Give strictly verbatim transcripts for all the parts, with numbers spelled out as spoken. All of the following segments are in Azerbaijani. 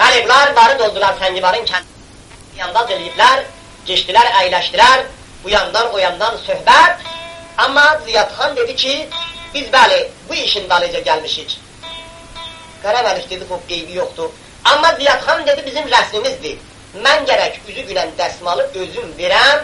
Bəli, bunlar varı doldular Səngibarın kəndini yandaz eləyiblər, geçdilər, əyləşdilər, bu yandan, o yandan söhbət. Amma Ziyadxan dedi ki, biz bəli, bu işin dalıca gəlmişik. Qaraməlik dedi, bu qeybi yoxdur. Amma Ziyadxan dedi, bizim rəsmimizdir. Mən gərək üzü günən dəsmalı özüm verəm,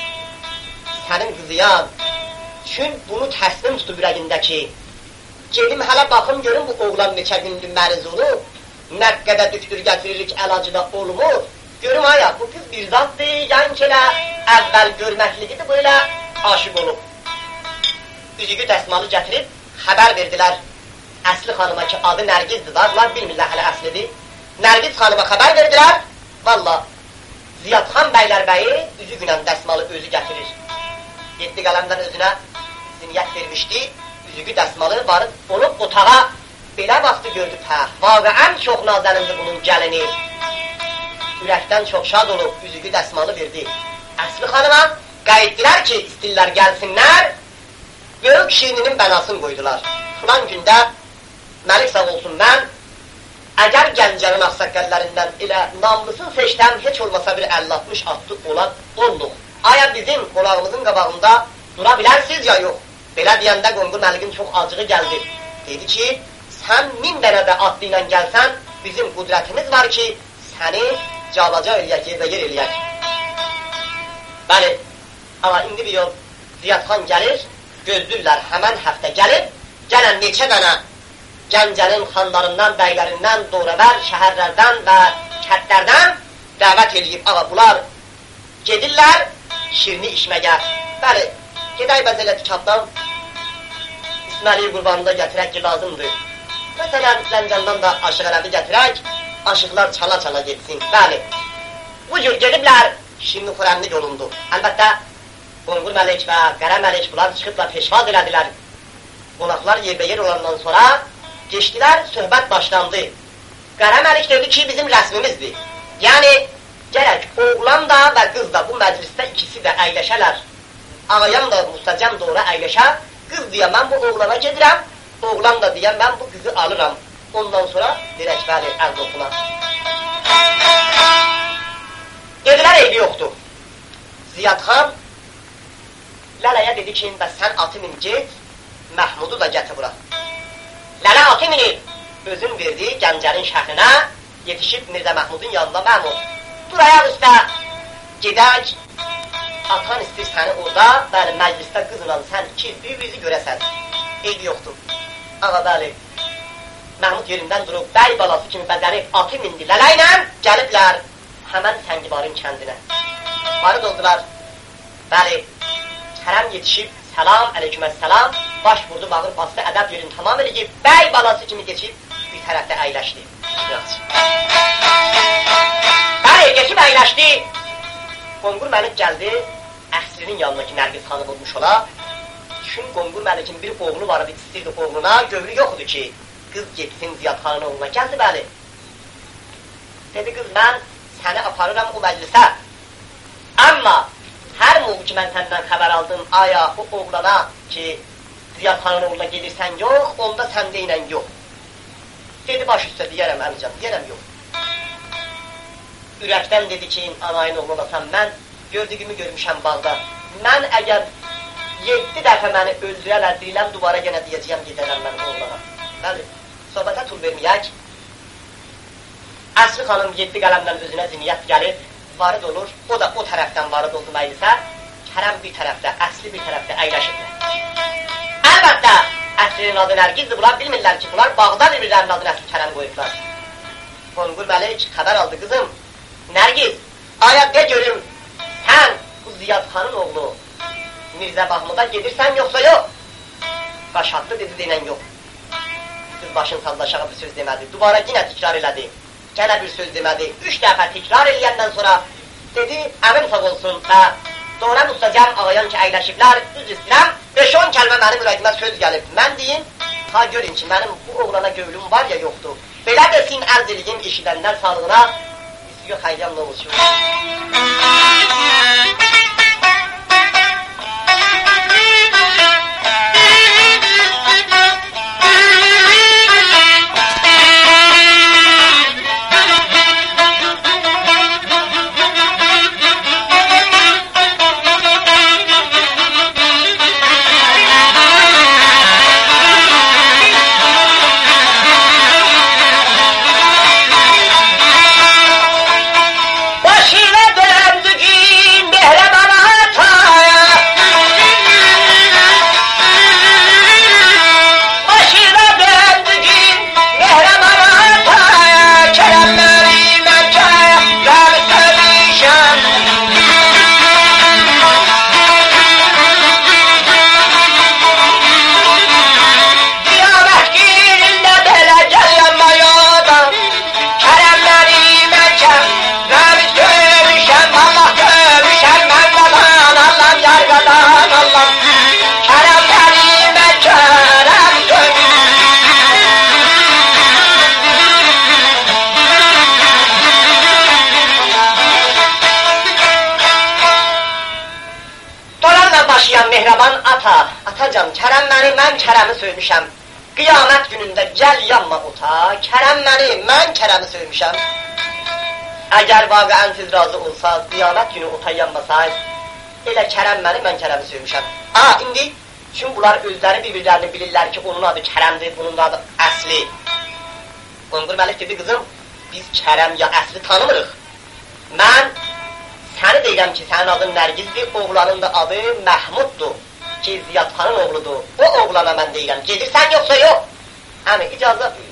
sənin qızıyam. Çün bunu təslim tutub ürəyindəki. Gedim hələ baxım görüm bu oğlan neçə gündür məriz olub. Nə qədər düktür gətiririk, əlacı da olmur. Görüm aya, bu qız bir zatdır, yan ki elə əvvəl görməklidir, böyle aşıq olub. Üzüqü dəsmalı gətirib, xəbər verdilər Əsli xanıma ki, adı Nərgizdir da, bunlar bilmirlər hələ əslidir. Nərgiz xanıma xəbər verdilər, valla Ziyadxan bəylər bəyi üzü günən dəsmalı özü gətirir. Yeddi qələmdən özünə ziniyyət vermişdi, üzüqü dəsmalı varıb, olub otağa belə vaxtı gördü, pəh, vaqəən çox nazənindir bunun gəlini. Ürəkdən çox şad olub, üzüqü dəsmalı verdi. Əsli xanıma qayıtdılar ki, istirlər gəlsinlər, böyük şiirinin bənasını qoydular. Filan gündə, Məlik sağ olsun, mən əgər Gəncənin ağsaqqəllərindən elə namlısını seçdən, heç olmasa bir əlli altmış atlı olan olduq. Aya bizim qonağımızın qabağında dura bilərsiz ya yox? Belə deyəndə Qonqur Məlikin çox acığı gəldi. Dedi ki, sən min dənədə atlı ilə gəlsən, bizim qudrətimiz var ki, səni cabaca eləyək, yer və yer eləyək. Bəli, amma indi bir yol Ziyadxan gəlir, gözlürlər həmən həftə gəlib, gələn neçə dənə Gəncənin xanlarından, bəylərindən, doğrəvər, şəhərlərdən və kətlərdən dəvət eləyib. Ağa, bunlar gedirlər şirini içməyə. Bəli, gedək bəzələ dikatdan İsmaili qurbanında gətirək ki, lazımdır. Məsələn, Zəncəndən da aşıq ərəbi gətirək, aşıqlar çala-çala getsin. Bəli, bu cür gediblər şirini xurənli yolundu. Əlbəttə, Qonqur Məlik və Qara Məlik bunlar çıxıbla peşvaz elədilər. Qonaqlar yerbəyer yer olandan sonra geçdilər, söhbət başlandı. Qara Məlik dedi ki, bizim rəsmimizdir. Yəni, gərək oğlan da və qız da bu məclisdə ikisi də əyləşələr. Ağayan da müstəcəm doğru əyləşər. Qız deyəm, mən bu oğlana gedirəm, oğlan da deyəm, mən bu qızı alıram. Ondan sonra dirək bəli, ərz oxuna. Dedilər, eybi yoxdur. Ziyadxan Lələyə dedi ki, və sən atı min get, Məhmudu da gətir bura. Lələ atı minib, özün verdi Gəncərin şəhrinə, yetişib Mirzə Məhmudun yanında Məhmud. Dur ayaq üstə, gedək, atan istir səni orada, bəli, məclisdə qızla sən iki büyük bizi görəsən. Eybi yoxdur. Ağa, bəli, Məhmud yerindən durub, bəy balası kimi bəzənib, atı mindi Lələ ilə gəliblər həmən Səngibarın kəndinə. Varı doldular, bəli, Kərəm yetişib, səlam, əleykuməssəlam, baş vurdu, bağır, bastı, ədəb yerini tamam edib, bəy balası kimi geçib, bir tərəfdə əyləşdi. Bəli, geçib əyləşdi. Qonqur Məlik gəldi, Əsrinin yanındakı Nərgiz xanı bulmuş ola. Düşün, Qonqur Məlikin bir oğlu var idi, istirdi oğluna, gövrü yoxdur ki, qız getsin Ziyadxanın oğluna. Gəldi, bəli. Dedi, qız, mən səni aparıram o məclisə. Amma hər muğu ki, mən səndən xəbər aldım, aya, o oğlana ki, Ziyadxanın oğluna gedirsən yox, onda sən deynən yox. Dedi, baş üstə deyərəm, əmicəm, deyərəm yox. Ürəkdən dedi ki, anayın oğlu olasam, mən gördüyümü görmüşəm bağda. Mən əgər yeddi dəfə məni öldürələr, deyiləm, duvara yenə deyəcəyəm, gedərəm mən oğlana. Bəli, söhbətə tul verməyək. Əsli xanım yeddi qələmdən özünə ziniyyət gəlir, varı dolur, o da o tərəfdən varı doldu məclisə, Kərəm bir tərəfdə, Əsli bir tərəfdə əyləşiblər. Əlbəttə, Əslinin adı Nərgizdir, bunlar bilmirlər ki, bunlar bağda bir-birlərinin adını Əsli Kərəm qoyublar. Qonqur Məlik xəbər aldı, qızım, Nərgiz, ayaq de görüm, sən bu Ziyadxanın oğlu Mirzə Mahmuda gedirsən yoxsa yox? Qaşatlı dedi, deyilən yox. Qız başın sallaşağı bir söz demədi, duvara yenə tikrar elədi. Gənə bir söz demədi, üç dəfə tikrar eləyəndən sonra dedi, əmin sağ olsun və doğru müstəcəm ağayan ki, əyləşiblər, düz istəyirəm, beş on kəlmə mənim ürəyimə söz gəlib. Mən deyim, ha görün ki, mənim bu oğlana gövlüm var ya yoxdur. Belə desin, ərz eləyim eşidənlər sağlığına, istiyo xəyyəm nə olsun. atacan, Kərəm məni, mən Kərəmi söymüşəm. Qiyamət günündə gəl yanma ota, Kərəm məni, mən Kərəmi söymüşəm. Əgər vaqiən siz razı olsaz, qiyamət günü ota yanmasayız, elə Kərəm məni, mən Kərəmi söymüşəm. Aa, indi, çünki bunlar özləri bir-birlərini bilirlər ki, onun adı Kərəmdir, bunun adı Əsli. Qonqur Məlik dedi, qızım, biz Kərəm ya Əsli tanımırıq. Mən səni deyirəm ki, sənin adın Nərgizdir, oğlanın da adı Məhmuddur ki, Ziyadxanın oğludur. O oğlana mən deyirəm, gedirsən yoxsa yox? Həmi, icazə buyur.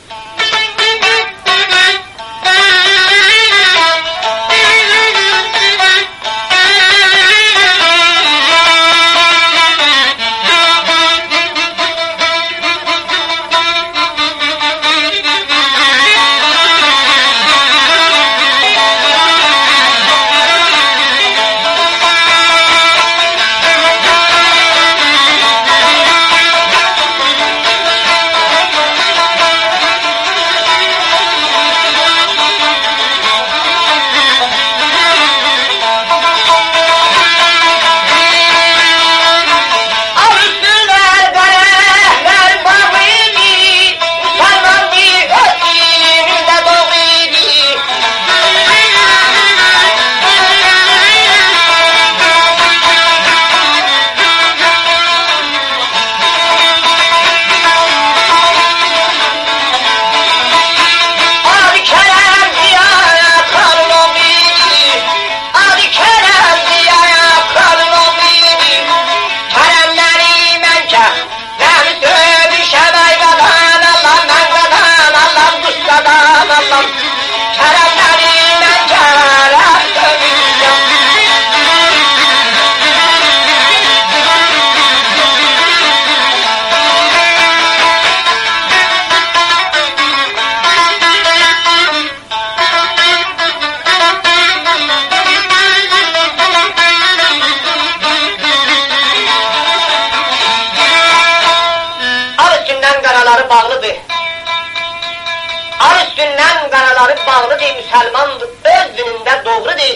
Müsəlmandır, öz dinində doğrudur.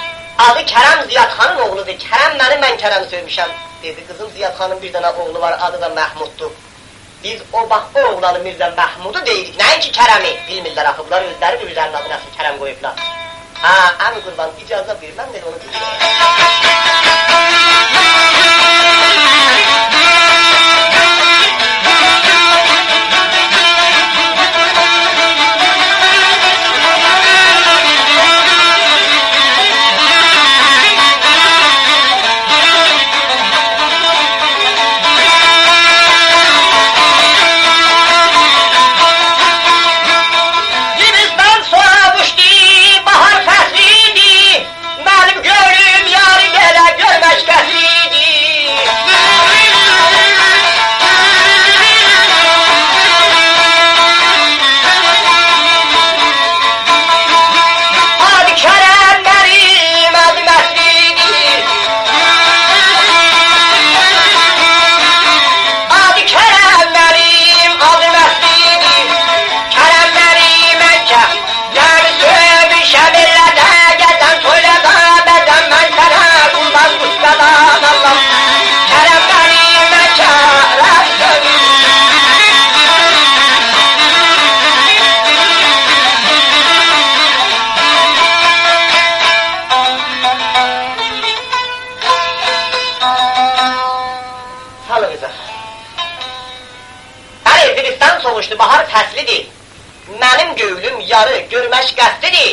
Adı Kərəm Ziyadxanın oğludur. Kərəm məni, mən Kərəmi söymüşəm. Dedi, qızım Ziyadxanın bir dənə oğlu var, adı da Məhmuddur. Biz o bax, o oğlanı Mirzə Məhmudu deyirik. Nəinki Kərəmi? Bilmirlər axı, bunlar özləri bir-birlərinin adını əsli Kərəm qoyublar. Ha, əmi qurban, icazə buyur, mən dedi onu deyirəm. Bahar fəslidir, mənim göylüm yarı, görmək qəsdidir.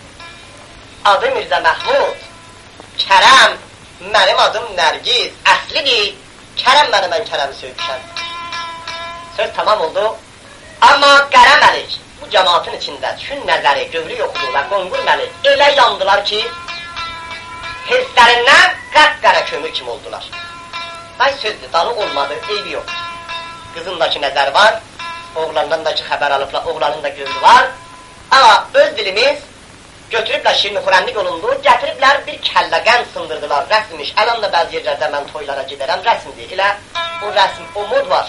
Adı Mirzə Məhmud, Kərəm, mənim adım Nərgiz, əslidir. Kərəm məni, mən Kərəmi söymüşəm. Söz tamam oldu. Amma Qərə Məlik bu cəmaatın içində düşün nəzəri, gövrü yoxdur və Qonqur Məlik elə yandılar ki, hisslərindən qət-qərə kömür kimi oldular. Ay sözdür, danı olmadı, eybi yox. Qızındakı nəzər var, oğlandan da ki xəbər alıblar, oğlanın da gövrü var. Amma öz dilimiz götürüblər şirini xurənlik olundu, gətiriblər bir kəlləkən sındırdılar, rəsmmiş. Ələn də bəzi yerlərdə mən toylara gedərəm, rəsmdir. Elə o rəsm, o mod var.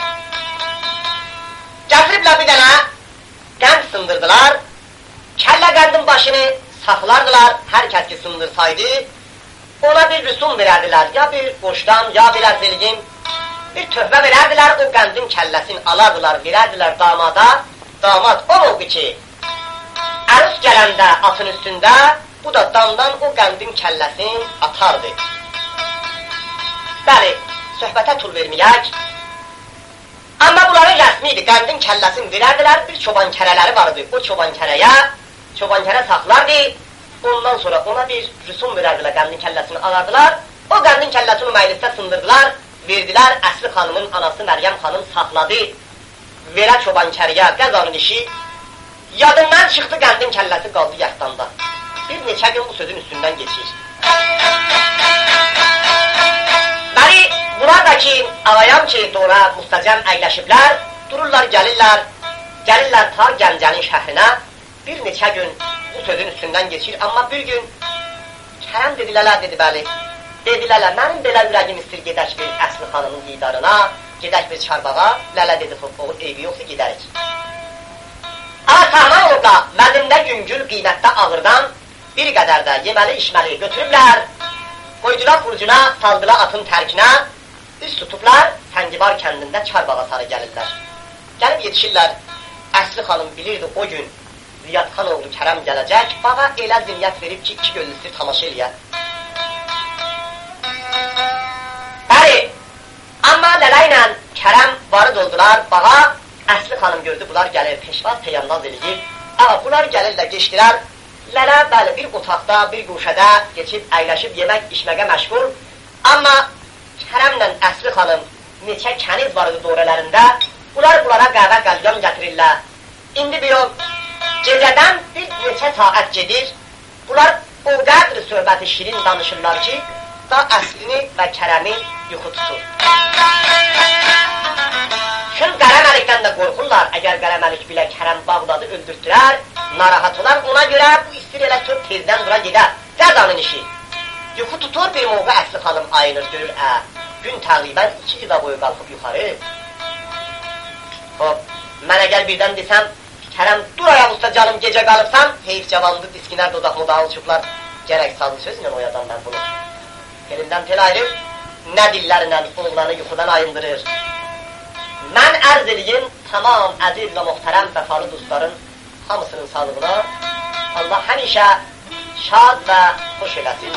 Gətiriblər bir dənə qənd sındırdılar, kəlləkəndin başını saxlardılar, hər kəs ki sındırsaydı, ona bir rüsum verərdilər, ya bir qoşdan, ya bir ərzilgin. bir töhbə verərdilər, o qəndin kəlləsini alardılar, verərdilər damada. Damad o oldu ki, ərus gələndə atın üstündə, bu da damdan o qəndin kəlləsini atardı. Bəli, söhbətə tul verməyək. Amma bunların rəsmi idi, qəndin kəlləsini verərdilər, bir çoban kərələri vardı. O çoban kərəyə, çoban kərə saxlardı, ondan sonra ona bir rüsum verərdilər, qəndin kəlləsini alardılar. O qəndin kəlləsini məclisdə sındırdılar, verdilər, Əsli xanımın anası Məryəm xanım saxladı, verə çoban kəriyə qəzanın işi, yadından çıxdı, qəndin kəlləsi qaldı yaxdanda. Bir neçə gün bu sözün üstündən geçir. Bəli, buradakı ağayam ki, dora müstəcəm əyləşiblər, dururlar, gəlirlər, gəlirlər ta Gəncənin şəhrinə, bir neçə gün bu sözün üstündən geçir, amma bir gün Kərəm dedilələr, dedi bəli, dedilələr, mənim belə ürəgim istir, gedək bir Əsli xanımın didarına, gedək bir çarbağa, lələ dedi, oğul, eybi yoxsa gedərik. Amma sahman olub da, mənimdə yüngül qiymətdə ağırdan bir qədər də yeməli, içməli götürüblər, qoydular xurcuna, saldılar atın tərkinə, üst tutublar, Təngibar kəndində çarbağa sarı gəlirlər. Gəlib yetişirlər, Əsli xanım bilirdi o gün Ziyadxan oğlu Kərəm gələcək, bağa elə zimniyyət verib ki, iki gözlüsü tamaşa eləyər. Bəli, amma lələ ilə Kərəm varı doldular, bağa Əsli xanım gördü, bunlar gəlir, peşvaz peyamnaz eləyir. Ağa, bunlar gəlirlər, geçdilər, lələ bəli bir otaqda, bir quşədə geçib, əyləşib, yemək, içməqə məşğul. Amma Kərəmlə Əsli xanım neçə kəniz var idi dorələrində, bunlar bunlara qəhvə qəlyan gətirirlər. İndi bir o gecədən bir neçə saat gedir, bunlar o qədri söhbəti şirin danışırlar ki, da Əslini və Kərəmi yuxu tutur. Şun Qərəməlikdən də qorxurlar, əgər Qərəməlik bilə Kərəm Bağdadı öldürtdürər, narahat olar, ona görə bu istir elə çox tezdən dura gedər, qəzanın işi. Yuxu tutur, bir moğu Əsli xanım ayınır, görür, ə, gün təqribən iki ida boyu qalxıb yuxarı. Hop, mən əgər birdən desəm, Kərəm, dur ayaq usta canım, gecə qalıbsan, heyf cavanlı, diskinər, dodaq modağı uçublar, gərək sazlı sözlə oyadan mən bunu. Elimdən tel ayrıb, nə dillərlə oğlanı yuxudan ayındırır. Mən ərz edeyim, tamam əziz və muhterəm vəfalı dostların hamısının sağlığına, Allah həmişə şad və xoş eləsin.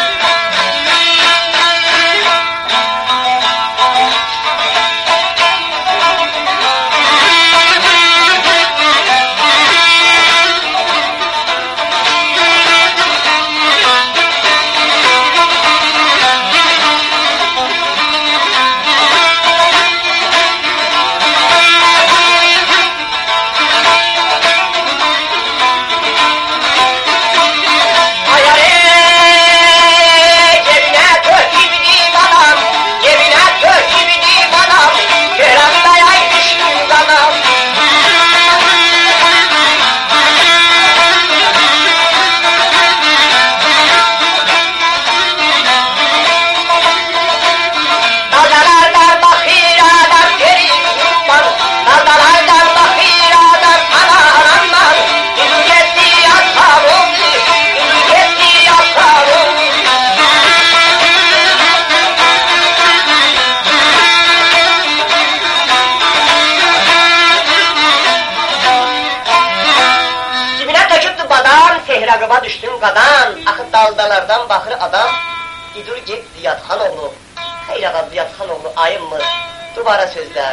Rəqıba düşdüm qadan, axı daldalardan baxır adam, idur get Ziyadxan oğlu, xeyr ağa Ziyadxan oğlu ayınmır, duvara sözlər.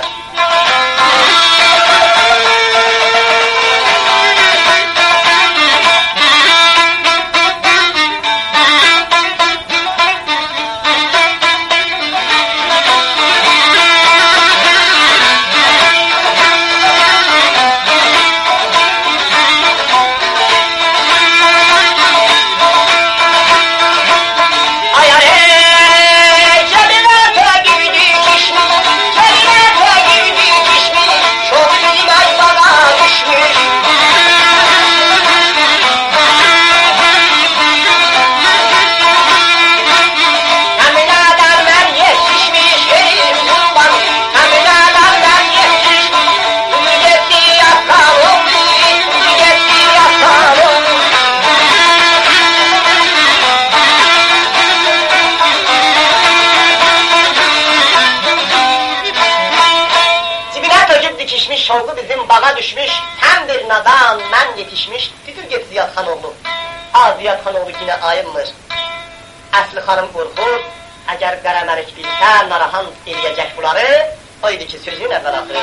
düşmüş, sen bir nadan, mən yetişmiş, düdür get Ziyad xanoğlu. Ha, Ziyad xanoğlu yine ayınmır. Əsli xanım qorxur, əgər Qara Məlik bilsə, narahat eləyəcək bunları, o idi ki, sözün əvvəl axır.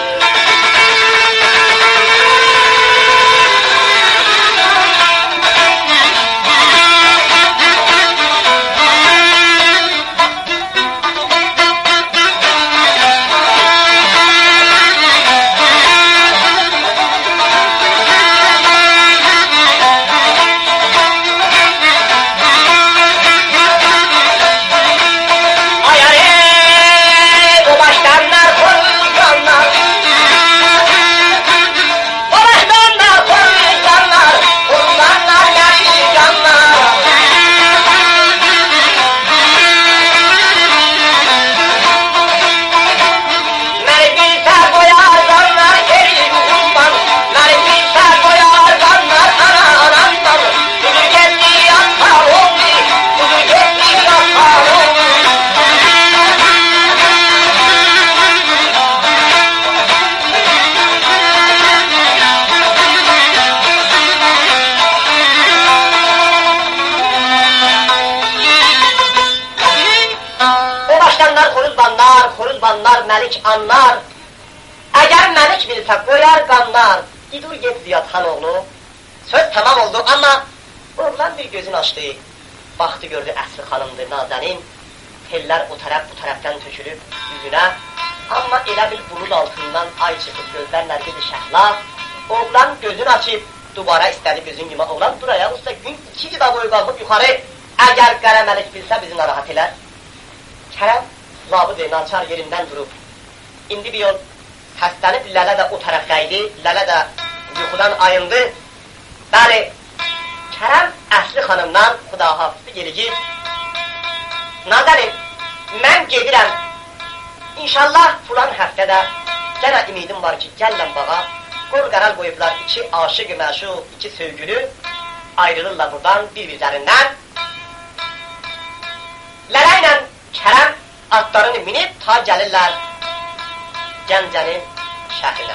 Məlik anlar, əgər məlik bilsə qoyar qanlar, gidur get Ziyad xanoğlu. Söz tamam oldu, amma oğlan bir gözünü açdı, baxdı gördü əsli xanımdır, nazənin, tellər o tərəf bu tərəfdən tökülüb yüzünə, amma elə bil bulud altından ay çıxıb gözlərlə dedi şəhla, oğlan gözünü açıb, dubara istədi gözün yuma, oğlan dur ayaq usta, gün iki qida boyu qalıb yuxarı, əgər Qara Məlik bilsə bizi narahat elər. Kərəm zabıdır, naçar yerindən durub. İndi bir yol səslənib, lələ də o tərəfdəydi, lələ də yuxudan ayındı. Bəli, Kərəm əsli xanımdan xudahafizli gelecek. Nazərim, mən gedirəm. İnşallah fulan həftədə gənə ümidim var ki, gələm bağa. Qol qəral qoyublar iki aşık-ı məşuq, iki sövgülü ayrılırlar buradan bir-birlərindən. Lələ ilə Kərəm atlarını minib ta gəlirlər Gəncənin şəhrinə.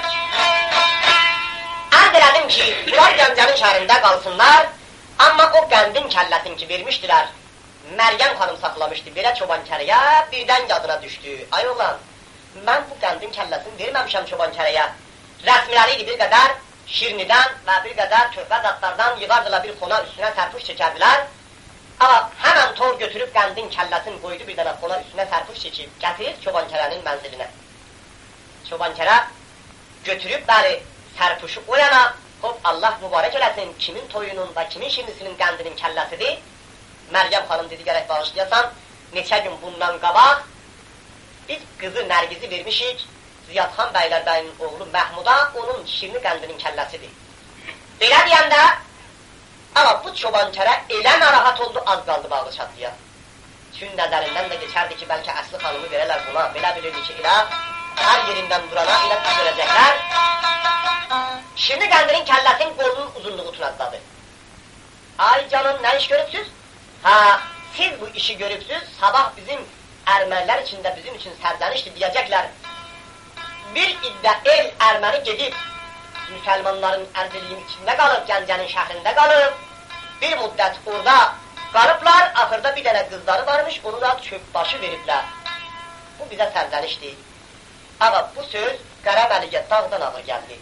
Ərz elədim ki, bunlar Gəncənin şəhərində qalsınlar, amma o qəndin kəlləsin ki vermişdilər, Məryəm xanım saxlamışdı belə çobankərəyə, birdən yadına düşdü. Ay oğlan, mən bu qəndin kəlləsini verməmişəm çobankərəyə. Rəsmiləri idi bir qədər şirnidən və bir qədər körpə zatlardan yığardılar bir xona üstünə sərpuş çəkərdilər. Amma həmən tor götürüb qəndin kəlləsini qoydu bir dənə xona üstünə sərpuş çəkib, gətirir çobankərənin mənzilinə. Çobankərə götürüb bəri sərpuşu o yana, hop Allah mübarək eləsin, kimin toyunun və kimin şirnisinin qəndinin kəlləsidir? Məryəm xanım dedi, gərək bağışlayasan, neçə gün bundan qabaq biz qızı Nərgizi vermişik, Ziyadxan bəylər bəyin oğlu Məhmuda, onun şirni qəndinin kəlləsidir. Belə deyəndə, amma bu çobankərə elə narahat oldu, az qaldı bağlı çatlıya. Çün nəzərindən də geçərdi ki, bəlkə əsli xanımı verələr buna, belə bilirdi ki, elə hər yerindən durana elə tüz verəcəklər. Şirni qəndinin kəlləsinin qolunun uzunluğu tunazdadır. Ay canım, nə iş görübsüz? Ha, siz bu işi görübsüz, sabah bizim ərmənlər içində bizim üçün sərdənişdir deyəcəklər. Bir iddə el ərməni gedib, müsəlmanların ərziliyin içində qalıb, Gəncənin şəhrində qalıb, bir müddət orada qalıblar, axırda bir dənə qızları varmış, onu da çöpbaşı veriblər. Bu bizə sərdənişdir. Amma bu söz Qara Məlikə dağdan ağır gəldi.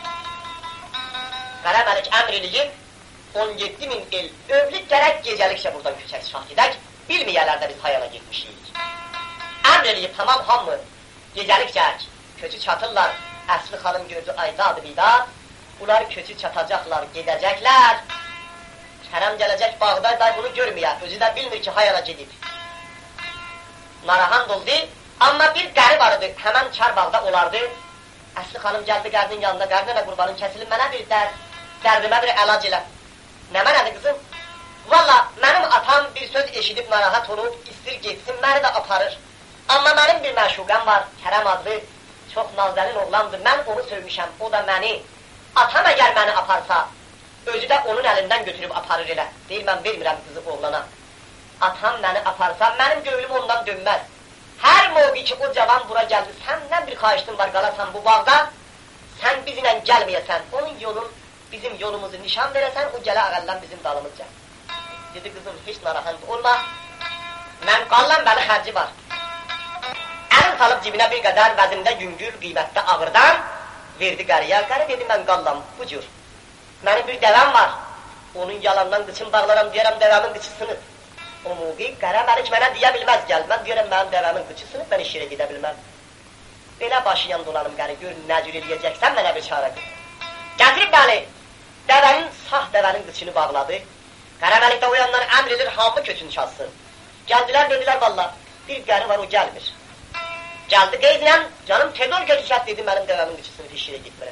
Qara Məlik əmr eləyib, on yeddi min el övlük gərək gecəlikcə buradan köçək şah gedək, bilməyələrdə biz hayana getmişik. Əmr eləyib, tamam hamı, gecəlikcək, köçü çatırlar, əsli xanım gördü aydadı bidad, bunlar köçü çatacaqlar, gedəcəklər, Kərəm gələcək bağda da bunu görməyər, özü də bilmir ki, hayana gedib. Narahand oldu, amma bir qəri vardı, həmən çar bağda olardı, əsli xanım gəldi qərdin yanında, qərdinə qurbanın kəsilin, mənə bir dərd, dərdimə bir əlac elə. Nə mənədir qızım? Valla, mənim atam bir söz eşidib narahat olub, istir getsin, məni də aparır. Amma mənim bir məşuqəm var, Kərəm adlı, çox nazərin oğlandır, mən onu sövmüşəm, o da məni. Atam əgər məni aparsa, özü də onun əlindən götürüb aparır elə. Deyir, mən vermirəm qızı oğlana. Atam məni aparsa, mənim gövlüm ondan dönməz. Hər mövqi ki, o cavan bura gəldi, səndən bir xahişdim var, qalasan bu bağda, Sen bizimle gelmeyesen, onun yolun, bizim yolumuzu nişan veresen, o gele ağallan bizim dalımızca. Dedi kızım hiç narahat olma. Ben kallam beni harcı var. Elin salıp cibine bir kadar vazimde güngül, kıymette ağırdan verdi qarıya. Qarı dedi ben kallam bu cür. Benim bir devem var. Onun yalandan kıçım bağlarım diyerem devemin kıçı sınıp. O muği qarı beni hiç bana diyebilmez gelmez. Diyerem ben devemin kıçı sınıp ben işine gidebilmem. Böyle başıyan dolanım qarı gör ne cür eləyəcəksən mənə bir çare kız. Getirip beni devenin sağ devenin kıçını bağladı. Qaraməlikdə o yandan əmr edir hamı köçünü çalsın. Geldiler dediler valla bir qarı var o gelmir. Geldi qeydlə canım tedol götürşət dedim benim devemin kıçısını işine gitmire.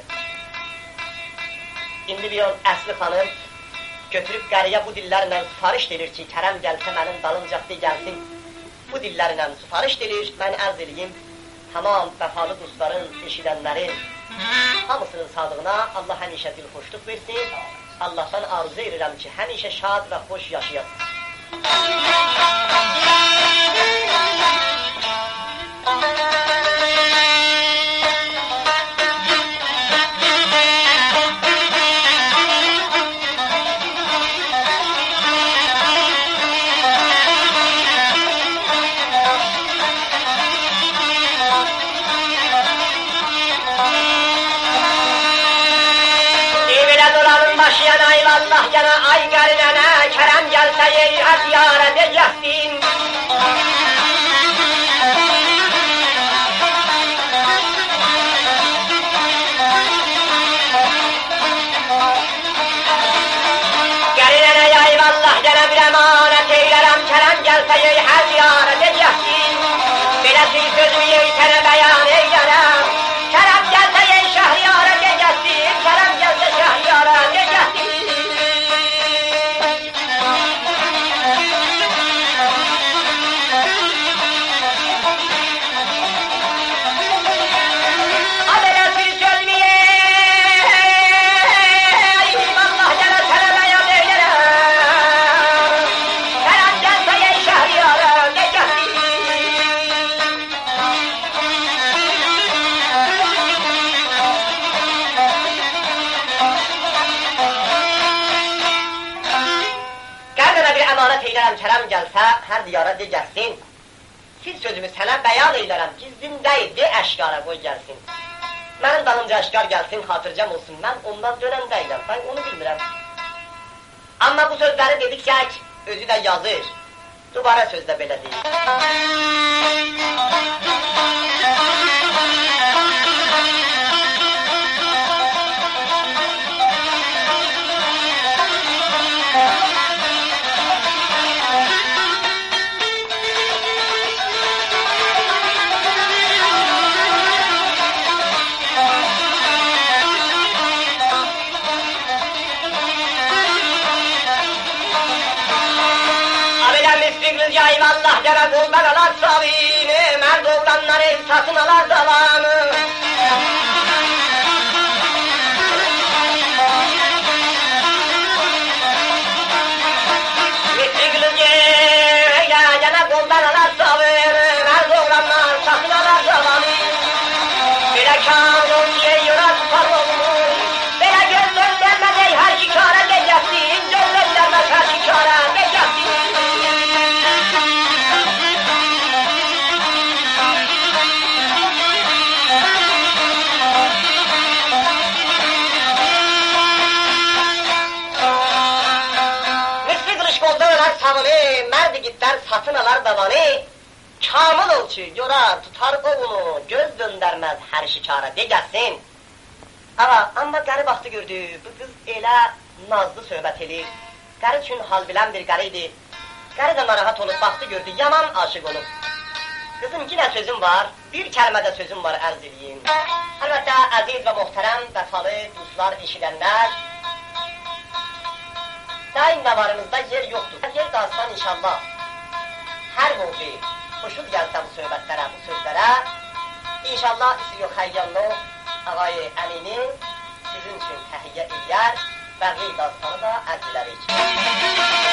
İndi bir yol Əsli xanım götürüp qarıya bu dillerle sifariş delir ki Kərəm gelse benim dalımcaqda gelsin. Bu dillerle sifariş delir ben ərz edeyim. Tamam vəfalı dostların, eşidənlərin hamısının sağlığına Allah həmişə dil xoşluq versin. Allah'tan arzu edirəm ki həmişə şad və xoş yaşayasın. Başlayan ayvallah yana ay garinene Kerem gelse yeyhat ziyaret edeceksin. Garinene ayvallah yana bir emanet eylerim Kerem gelse yeyhat ziyaret edeceksin. Bilesi sözü yeysene beyan eylerim Kerem gelse yey şehriyaret edeceksin. Kerem gelse şehriyaret edeceksin. Kerem gelse her diyara diyeceksin. Siz sözümü sana beyan eylerim. Gizlim değil de eşkara koy gelsin. Benim dalımca eşkar gelsin hatırcam olsun. Ben ondan dönem değilim. Ben onu bilmirəm. Ama bu sözleri dedikçe özü de yazır. Duvara sözde belə deyir. Eyvallah gene kuldan alar savini, merd oğlanları satın alar zamanı. Misli gülüce gene kuldan alar savini, merd oğlanlar satın alar zamanı. Bile kârun diye yorar tutar olmuş, bile göz göndermez ey her şikâre diyeceksin, göz göndermez her şikâre diyeceksin. Merdi gitler satın alar davanı, kamil ol ki yorar tutar oğlunu, göz döndərməz her şikara degəsin. Ama amma qarı baxtı gördü, bu kız elə nazlı söhbət edir. Qarı üçün hal bilən bir qarı idi. Qarı da narahat olup baxtı gördü, yaman aşık olup. Kızım yine sözüm var, bir kəlmədə sözüm var ərz edeyim. Əlbəttə əziz və muhterem vəfalı dostlar, eşidənlər, daim davarımızda yer yoktur. Yer kalsan inşallah her mevki hoşuz gelse bu söhbətlere, bu sözlere inşallah İsyo Xəyyanlı ağayı Əmini sizin için təhiyyə edir və qeyd dastanı da ərziləri için.